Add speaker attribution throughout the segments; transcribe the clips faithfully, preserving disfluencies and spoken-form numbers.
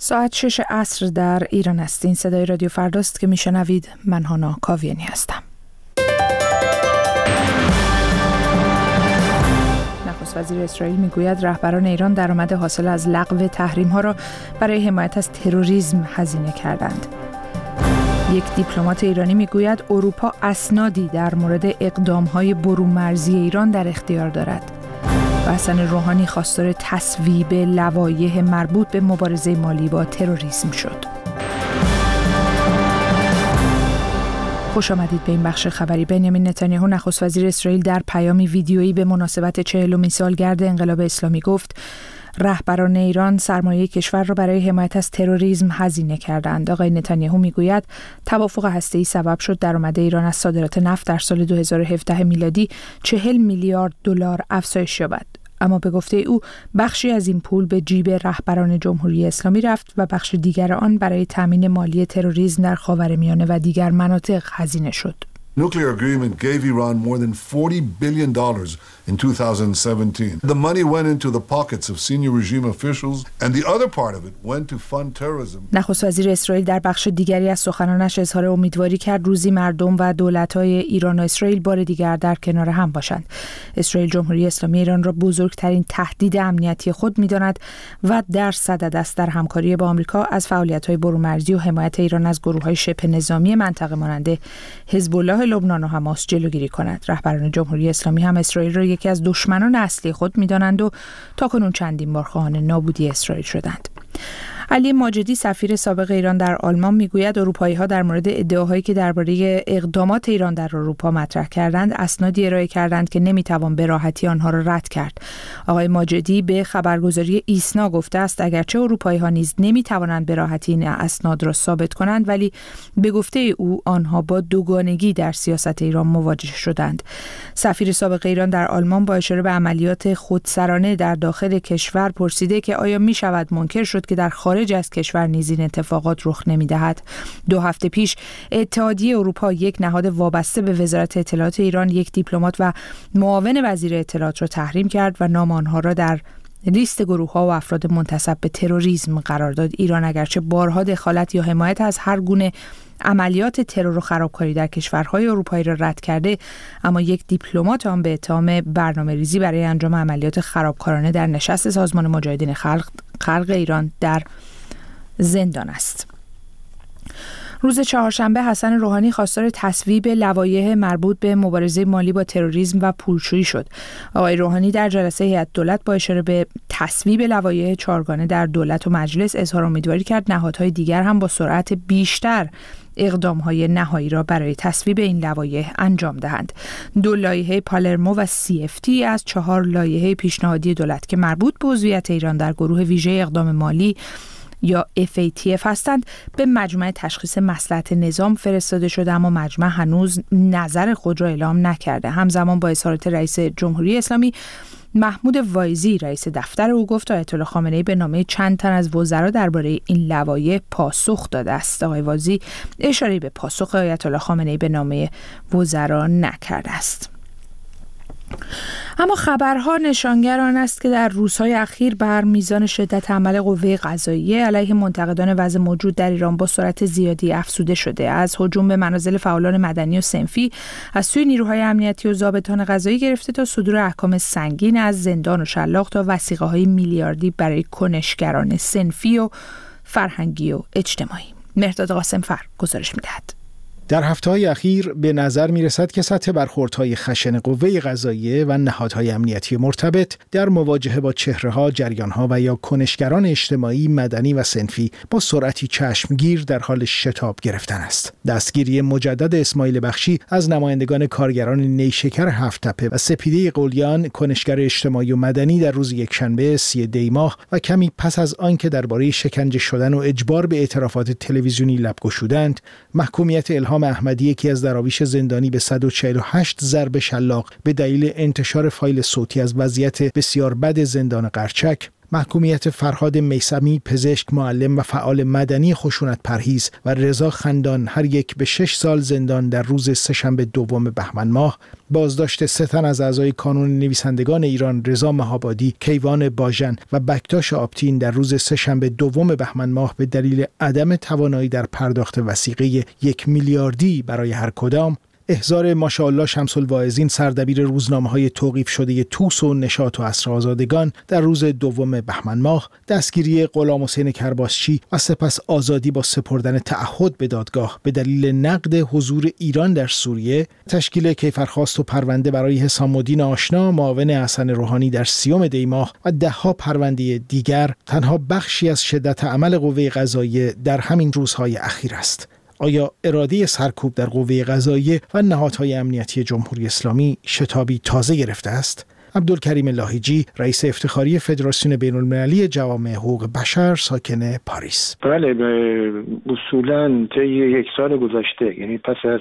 Speaker 1: ساعت شش عصر در ایران است. این صدای رادیو فرداست که میشنوید. من هانا کاویانی هستم. نخست وزیر اسرائیل میگوید رهبران ایران درآمد حاصل از لغو تحریم‌ها را برای حمایت از تروریسم هزینه کردند. یک دیپلمات ایرانی میگوید اروپا اسنادی در مورد اقدام‌های برومرزی ایران در اختیار دارد. و حسن روحانی خواستار تصویب لوایح مربوط به مبارزه مالی با تروریسم شد. خوش آمدید به این بخش خبری. بنیامین نتانیاهو نخست وزیر اسرائیل در پیامی ویدیویی به مناسبت چهلمین سالگرد انقلاب اسلامی گفت رهبران ایران سرمایه کشور را برای حمایت از تروریسم هزینه کردند. آقای نتانیاهو میگوید توافق هسته‌ای سبب شد درآمد ایران از صادرات نفت در سال دو هزار و هفده میلادی چهل میلیارد دلار افزایش یابد. اما به گفته او بخشی از این پول به جیب رهبران جمهوری اسلامی رفت و بخش دیگر آن برای تامین مالی تروریسم در خاورمیانه و دیگر مناطق هزینه شد.
Speaker 2: Nuclear agreement gave Iran more than forty billion dollars in two thousand seventeen. The money went into the pockets of senior regime officials and the other part of it went to fund terrorism.
Speaker 1: نخست وزیر اسرائیل در بخش دیگری از سخنانش اظهار امیدواری کرد روزی مردم و دولت‌های ایران و اسرائیل بار دیگر در کنار هم باشند. اسرائیل جمهوری اسلامی ایران را بزرگترین تهدید امنیتی خود می‌داند و در صدد است در همکاری با آمریکا از فعالیت‌های برومرزی و حمایت ایران از گروه‌های شبه نظامی منطقه مانند حزب الله لبنان و حماس جلوگیری کند. رهبران جمهوری اسلامی هم اسرائیل را یکی از دشمنان اصلی خود می‌دانند و تاکنون چندین بار خواهان نابودی اسرائیل شدند. علی ماجدی سفیر سابق ایران در آلمان میگوید اروپایی‌ها در مورد ادعاهایی که درباره اقدامات ایران در اروپا مطرح کردند اسنادی ارائه کردند که نمیتوان به راحتی آنها را رد کرد. آقای ماجدی به خبرگزاری ایسنا گفته است اگرچه اروپایی‌ها نیز نمیتوانند به راحتی این اسناد را ثابت کنند ولی به گفته او آنها با دوگانگی در سیاست ایران مواجه شدند. سفیر سابق ایران در آلمان با اشاره به عملیات خودسرانه در داخل کشور پرسیده که آیا میشود منکر شد که در خارج از کشور نیز این اتفاقات رخ نمی‌دهد. دو هفته پیش اتحادیه اروپا یک نهاد وابسته به وزارت اطلاعات ایران یک دیپلمات و معاون وزیر اطلاعات را تحریم کرد و نام آنها را در لیست گروه‌ها و افراد منتسب به تروریسم قرار داد. ایران اگرچه بارها دخالت یا حمایت از هر گونه عملیات ترور و خرابکاری در کشورهای اروپایی را رد کرده اما یک دیپلمات آن به اتهام برنامه‌ریزی برای انجام عملیات خرابکارانه در نشست سازمان مجاهدین خلق خلق ایران در زندان است. روز چهارشنبه حسن روحانی خواستار تصویب لوایح مربوط به مبارزه مالی با تروریسم و پولشویی شد. آقای روحانی در جلسه هیئت دولت با اشاره به تصویب لوایح چهارگانه در دولت و مجلس اظهار امیدواری کرد نهادهای دیگر هم با سرعت بیشتر اقدام‌های نهایی را برای تصویب این لوایح انجام دهند. دو لایحه پالرمو و سی اف تی از چهار لایحه پیشنهادی دولت که مربوط به عضویت ایران در گروه ویژه اقدام مالی یا اف ای تی اف هستند به مجمع تشخیص مصلحت نظام فرستاده شده اما مجمع هنوز نظر خود را اعلام نکرده. همزمان با اظهارات رئیس جمهوری اسلامی محمود وایزی رئیس دفتر او گفت آیت الله خامنه‌ای به نامه چند تن از وزرا درباره این لوایح پاسخ داده است. آقای وایزی اشاره به پاسخ آیت الله خامنه‌ای به نامه وزرا نکرده است. اما خبرها نشانگر آن است که در روزهای اخیر بر میزان شدت عمل قوه قضاییه علیه منتقدان وضع موجود در ایران با سرعت زیادی افزوده شده. از هجوم به منازل فعالان مدنی و صنفی از سوی نیروهای امنیتی و ضابطان قضایی گرفته تا صدور احکام سنگین از زندان و شلاق تا وثیقه‌های میلیاردی برای کنشگران صنفی و فرهنگی و اجتماعی. مهرداد قاسم‌فر گزارش می‌دهد.
Speaker 3: در هفته‌های اخیر به نظر می‌رسد که سطح برخوردهای خشن قوه قضاییه و نهادهای امنیتی مرتبط در مواجهه با چهره‌ها، جریان‌ها و یا کنشگران اجتماعی، مدنی و صنفی با سرعتی چشمگیر در حال شتاب گرفتن است. دستگیری مجدد اسماعیل بخشی از نمایندگان کارگران نیشکر هفت‌تپه و سپیده قلیان، کنشگر اجتماعی و مدنی در روز یکشنبه سی دی ماه و کمی پس از آنکه درباره شکنجه شدن و اجبار به اعترافات تلویزیونی لب گشودند، محکومیت الهام احمدی یکی از دراویش زندانی به صد و چهل و هشت ضرب شلاق به دلیل انتشار فایل صوتی از وضعیت بسیار بد زندان قرچک، محکومیت فرهاد میثمی، پزشک، معلم و فعال مدنی خشونت پرهیز و رضا خندان هر یک به شش سال زندان در روز سه‌شنبه دوم بهمن ماه، بازداشت سه تن از اعضای کانون نویسندگان ایران رضا مهابادی، کیوان باژن و بکتاش آبتین در روز سه‌شنبه دوم بهمن ماه به دلیل عدم توانایی در پرداخت وثیقه یک میلیاردی برای هر کدام، احضار ماشاءالله شمس الواعظین سردبیر روزنامه‌های توقیف شده توس و نشاط و عصر آزادگان در روز دوم بهمن ماه، دستگیری غلام حسین کرباسچی و سپس آزادی با سپردن تعهد به دادگاه به دلیل نقد حضور ایران در سوریه، تشکیل کیفرخواست و پرونده برای حسام الدین آشنا معاون حسن روحانی در سیوم دی ماه و ده‌ها پرونده دیگر تنها بخشی از شدت عمل قوه قضاییه در همین روزهای اخیر است. آیا اراده سرکوب در قوه قضاییه و نهادهای امنیتی جمهوری اسلامی شتابی تازه گرفته است؟ عبدالکریم لاهیجی، رئیس افتخاری فدراسیون بین‌المللی جوامع حقوق بشر ساکن پاریس:
Speaker 4: بله، اصولاً طی یک سال گذشته، یعنی پس از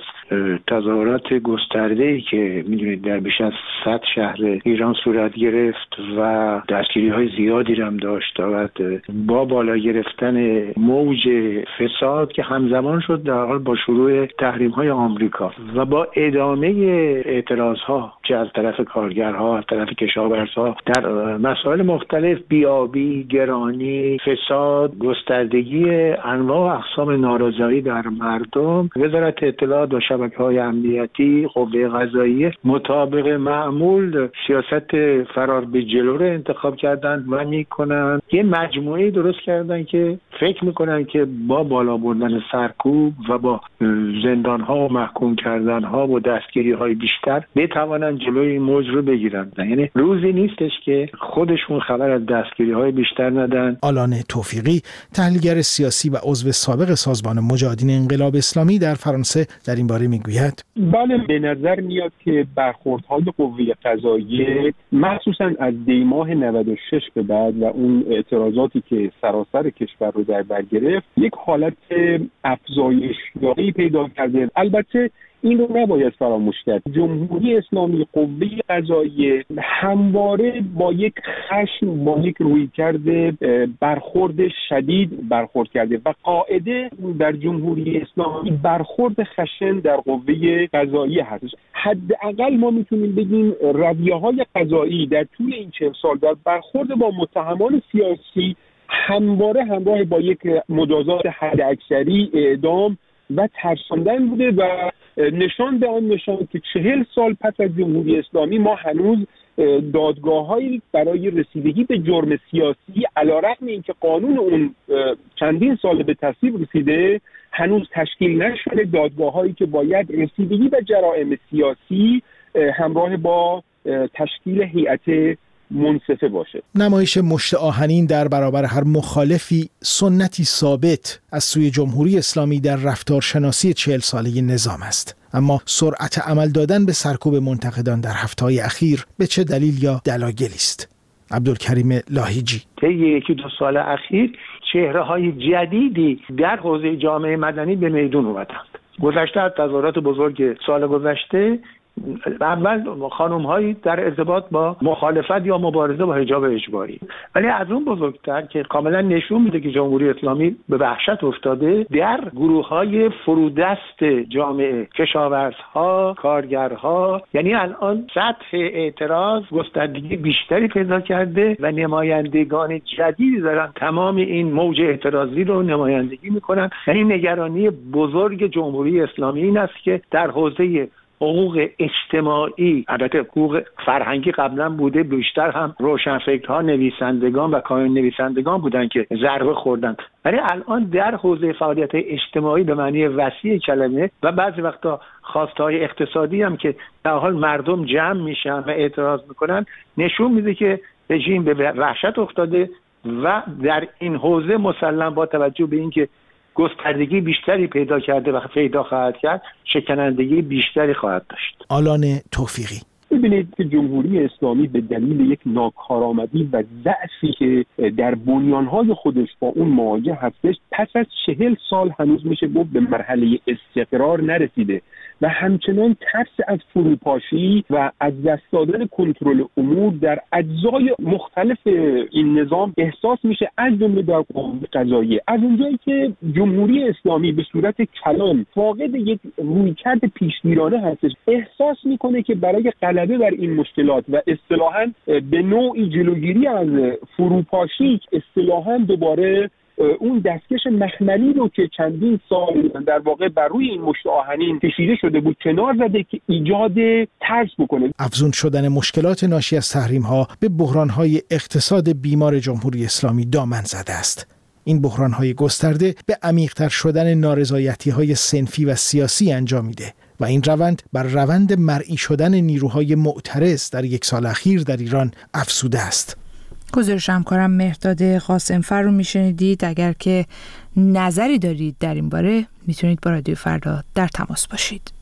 Speaker 4: تظاهرات گسترده‌ای که می‌دونید در بیش از صد شهر ایران صورت گرفت و دستگیری‌های زیادی هم داشت و با بالا گرفتن موج فساد که همزمان شد در حال با شروع تحریم‌های آمریکا و با ادامه اعتراض‌ها چه از طرف کارگرها، از طرف کشاورزها در مسائل مختلف، بیابی، گرانی، فساد، گستردگی انواع و اقسام نارضایی در مردم، وزارت اطلاعات و شبکه‌های امنیتی، قوه قضاییه مطابق معمول سیاست فرار به جلو رو انتخاب کردن و میکنن یه مجموعه درست کردن که فکر میکنن که با بالا بردن سرکوب و با زندان‌ها و محکوم کردن‌ها و دستگیری‌های بیشتر بتوانن جلوی این موج رو بگیرن. یعنی روزی نیستش که خودشون خبر از دستگیری‌های بیشتر ندن.
Speaker 3: آلان توفیقی، تحلیلگر سیاسی و عضو سابق سازمان مجاهدین انقلاب اسلامی در فرانسه، در این باره میگوید:
Speaker 5: بله، به نظر میاد که برخوردهای قوه قضاییه مخصوصا از دی ماه نود و شش به بعد و اون اعتراضاتی که سراسر کشور رو در بر گرفت، یک حالت افزایش یابی پیدا کرده. البته این رو نباید فراموش کرد. جمهوری اسلامی، قوه قضاییه همواره با یک خشم، با یک رویکرد برخورد شدید برخورد کرده و قاعده در جمهوری اسلامی برخورد خشن در قوه قضاییه هستش. حداقل ما میتونیم بگیم رویه‌های قضایی در طول این چهل سال در برخورد با متهمان سیاسی همواره همراه با یک مجازات حداکثری، اعدام و ترساندن بوده و نشان به آن نشان که چهل سال پس از جمهوری اسلامی ما هنوز دادگاه‌هایی برای رسیدگی به جرم سیاسی علیرغم اینکه قانون اون چندین سال به تصویب رسیده هنوز تشکیل نشده، دادگاه‌هایی که باید رسیدگی به جرائم سیاسی همراه با تشکیل هیئت منصفه باشه.
Speaker 3: نمایش مشت آهنین در برابر هر مخالفی سنتی ثابت از سوی جمهوری اسلامی در رفتارشناسی چهل ساله نظام است. اما سرعت عمل دادن به سرکوب منتقدان در هفته‌های اخیر به چه دلیل یا دلایلی است؟ عبدالکریم لاهیجی:
Speaker 4: طی یکی دو سال اخیر چهره‌های جدیدی در حوزه جامعه مدنی به میدون اومدند. گذشته از تظاهرات بزرگ سال گذشته، اول خانم هایی در ارتباط با مخالفت یا مبارزه با حجاب اجباری، ولی از اون بزرگتر که کاملا نشون میده که جمهوری اسلامی به وحشت افتاده در گروه های فرودست جامعه، کشاورزها، کارگرها. یعنی الان سطح اعتراض گستردگی بیشتری پیدا کرده و نمایندگان جدیدی دارن تمام این موج اعتراضی رو نمایندگی میکنن. یعنی نگرانی بزرگ جمهوری اسلامی این است که در حوزه حقوق اجتماعی، البته حقوق فرهنگی قبلا بوده، بیشتر هم روشنفکرها، نویسندگان و کارون نویسندگان بودن که ضربه خوردن، ولی الان در حوزه فعالیت اجتماعی به معنی وسیع کلمه و بعضی وقتا خواستهای اقتصادی هم که در حال مردم جمع میشن و اعتراض میکنن نشون میده که رژیم به وحشت افتاده و در این حوزه مسلم با توجه به اینکه گستردگی بیشتری پیدا کرده و پیدا خواهد کرد، شکنندگی بیشتری خواهد داشت.
Speaker 3: آلان توفیقی:
Speaker 5: ببینید که جمهوری اسلامی به دلیل یک ناکارآمدی و ضعفی که در بنیانهای خودش با اون مواجه هستش، پس از چهل سال هنوز میشه گفت به مرحله استقرار نرسیده و همچنان ترس از فروپاشی و از دست دادن کنترل امور در اجزای مختلف این نظام احساس میشه، از جمله در قوه قضاییه. از اونجایی که جمهوری اسلامی به صورت کلان فاقد یک رویکرد پیشگیرانه هستش، احساس میکنه که برای غلبه بر این مشکلات و اصطلاحاً به نوعی جلوگیری از فروپاشی، اصطلاحاً دوباره اون دستکش مخملی رو که چندین سال در واقع بر روی این مشت آهنین کشیده شده بود کنار زده که ایجاد ترس بکنه.
Speaker 3: افزون شدن مشکلات ناشی از تحریم‌ها به بحران‌های اقتصاد بیمار جمهوری اسلامی دامن زده است. این بحران‌های گسترده به عمیق‌تر شدن نارضایتی‌های صنفی و سیاسی انجام میده و این روند بر روند مرئی شدن نیروهای معترض در یک سال اخیر در ایران افزوده است.
Speaker 1: گزارش همکارم مهرداد قاسمفر رو میشنیدید. اگر که نظری دارید در این باره میتونید با رادیو فردا در تماس باشید.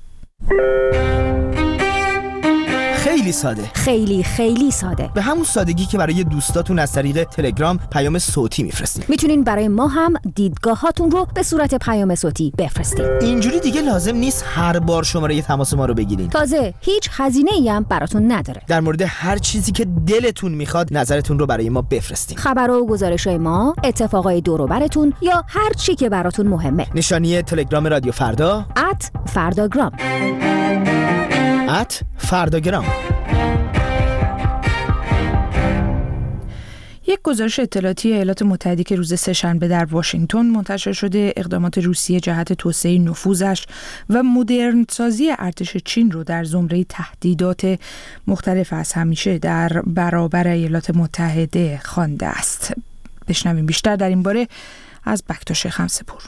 Speaker 6: خیلی ساده،
Speaker 7: خیلی خیلی ساده،
Speaker 6: به همون سادگی که برای دوستاتون از طریق تلگرام پیام صوتی میفرستین.
Speaker 7: میتونین برای ما هم دیدگاهاتون رو به صورت پیام صوتی بفرستین.
Speaker 6: اینجوری دیگه لازم نیست هر بار شماره تماس ما رو بگیرین.
Speaker 7: تازه هیچ هزینه‌ای هم براتون نداره.
Speaker 6: در مورد هر چیزی که دلتون میخواد نظرتون رو برای ما بفرستین.
Speaker 7: خبر و گزارش‌های ما، اتفاقای دور و برتون یا هر چی که براتون مهمه.
Speaker 6: نشانی تلگرام رادیو فردا
Speaker 7: ات فرداگرام
Speaker 6: ات فرداگرام.
Speaker 1: یک گزارش اطلاعاتی ایالات متحده که روز سه‌شنبه در واشنگتن منتشر شده اقدامات روسیه جهت توسعه نفوذش و مدرنسازی ارتش چین رو در زمره تهدیدات مختلف از همیشه در برابر ایالات متحده خوانده است. بشنویم بیشتر در این باره از بکتاش خمسه‌پور.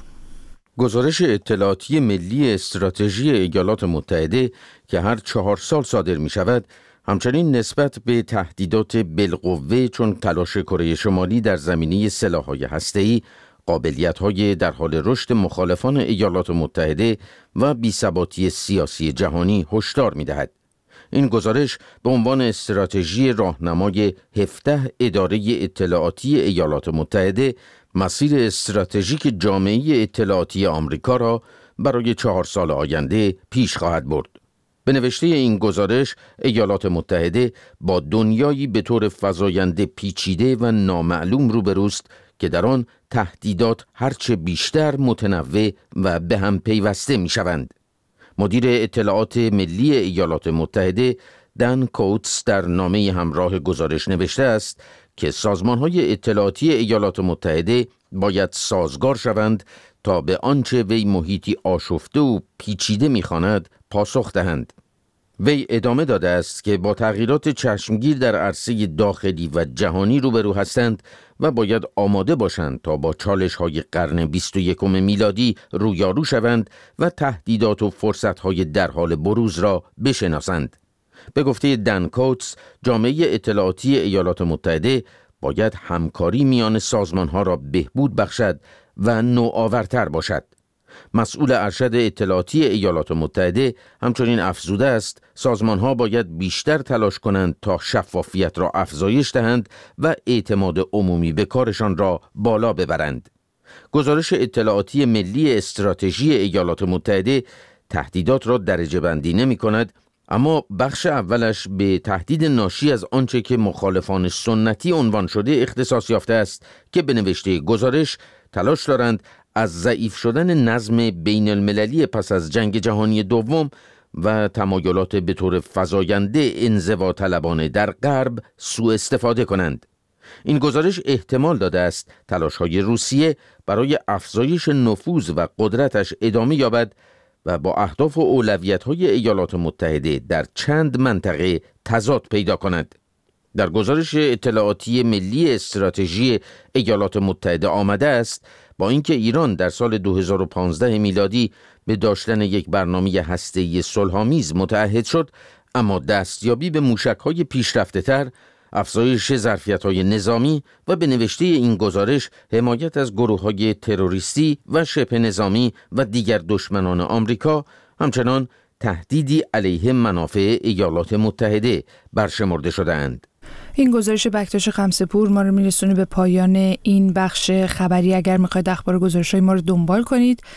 Speaker 8: گزارش اطلاعاتی ملی استراتژی ایالات متحده که هر چهار سال صادر می شود، همچنین نسبت به تهدیدات بالقوه چون تلاش کره شمالی در زمینه سلاح‌های هسته‌ای، قابلیت‌های در حال رشد مخالفان ایالات متحده و بی‌ثباتی سیاسی جهانی هشدار می‌دهد. این گزارش به عنوان استراتژی راهنمای هفده اداره اطلاعاتی ایالات متحده مسیر استراتژیک جامعه اطلاعاتی آمریکا را برای چهار سال آینده پیش خواهد برد. به نوشته این گزارش، ایالات متحده با دنیایی به طور فزاینده پیچیده و نامعلوم روبروست که در آن تهدیدات هرچه بیشتر متنوع و به هم پیوسته می شوند. مدیر اطلاعات ملی ایالات متحده دن کوتس در نامه همراه گزارش نوشته است که سازمان‌های اطلاعاتی ایالات متحده باید سازگار شوند تا به آنچه وی محیطی آشفته و پیچیده می‌خواند پاسخ دهند. وی ادامه داده است که با تغییرات چشمگیر در عرصه داخلی و جهانی روبرو هستند و باید آماده باشند تا با چالش‌های قرن بیست و یکم میلادی رویارو شوند و تهدیدات و فرصت‌های در حال بروز را بشناسند. به گفته دن کوتس، جامعه اطلاعاتی ایالات متحده باید همکاری میان سازمان‌ها را بهبود بخشد و نوآورتر باشد. مسئول ارشد اطلاعاتی ایالات متحده همچنین افزوده است سازمان‌ها باید بیشتر تلاش کنند تا شفافیت را افزایش دهند و اعتماد عمومی به کارشان را بالا ببرند. گزارش اطلاعاتی ملی استراتژی ایالات متحده تهدیدات را درجه بندی نمی‌کند، اما بخش اولش به تهدید ناشی از آنچه که مخالفان سنتی عنوان شده اختصاص یافته است که به نوشته گزارش تلاش دارند از ضعیف شدن نظم بین المللی پس از جنگ جهانی دوم و تمایلات به طور فزاینده انزوا طلبانه در غرب سوء استفاده کنند. این گزارش احتمال داده است تلاش‌های روسیه برای افزایش نفوذ و قدرتش ادامه یابد و با اهداف و اولویت‌های ایالات متحده در چند منطقه تضاد پیدا کند. در گزارش اطلاعاتی ملی استراتژی ایالات متحده آمده است با اینکه ایران در سال دو هزار و پانزده میلادی به داشتن یک برنامه هسته‌ای صلح‌آمیز متعهد شد، اما دستیابی به موشک‌های پیشرفته‌تر، افزایش ظرفیت‌های نظامی و به نوشته این گزارش حمایت از گروه‌های تروریستی و شبه نظامی و دیگر دشمنان آمریکا همچنان تهدیدی علیه منافع ایالات متحده برشمرده شده‌اند.
Speaker 1: این گزارش بکتاش خمسه‌پور ما رو میرسونه به پایان این بخش خبری. اگر میخواید اخبار گزارش‌های ما رو دنبال کنید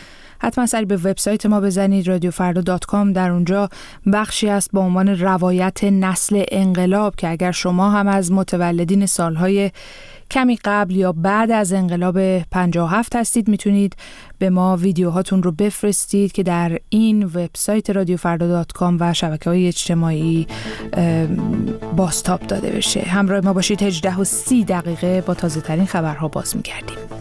Speaker 1: حتما سری به وبسایت ما بزنید رادیو فردا دات کام. در اونجا بخشی است با عنوان روایت نسل انقلاب که اگر شما هم از متولدین سالهای کمی قبل یا بعد از انقلاب پنجاه و هفت هستید میتونید به ما ویدیوهاتون رو بفرستید که در این وبسایت رادیو فردا دات کام و شبکه‌های اجتماعی بازتاب داده بشه. همراه ما باشید. هجده و سی دقیقه با تازه ترین خبرها باز می‌گردیم.